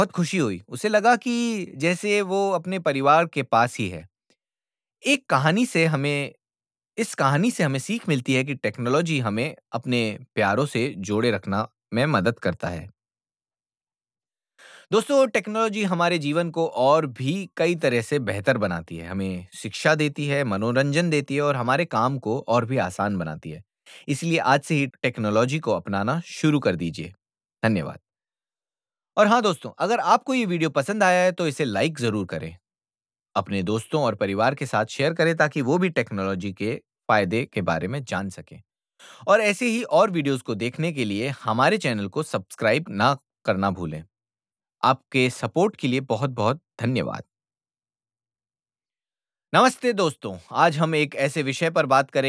बहुत खुशी हुई। उसे लगा कि जैसे वो अपने परिवार के पास ही है। एक कहानी से हमें इस कहानी से हमें सीख मिलती है कि टेक्नोलॉजी हमें अपने प्यारों से जोड़े रखना में मदद करता है। दोस्तों, टेक्नोलॉजी हमारे जीवन को और भी कई तरह से बेहतर बनाती है। हमें शिक्षा देती है, मनोरंजन देती है और हमारे काम को और भी आसान बनाती है। इसलिए आज से ही टेक्नोलॉजी को अपनाना शुरू कर दीजिए। धन्यवाद। और हाँ दोस्तों, अगर आपको ये वीडियो पसंद आया है तो इसे लाइक ज़रूर करें। अपने दोस्तों और परिवार के साथ शेयर करें ताकि वो भी टेक्नोलॉजी के फ़ायदे के बारे में जान सकें। और ऐसे ही और वीडियोज़ को देखने के लिए हमारे चैनल को सब्सक्राइब ना करना भूलें। आपके सपोर्ट के लिए बहुत-बहुत धन्यवाद। नमस्ते दोस्तों, आज हम एक ऐसे विषय पर बात करें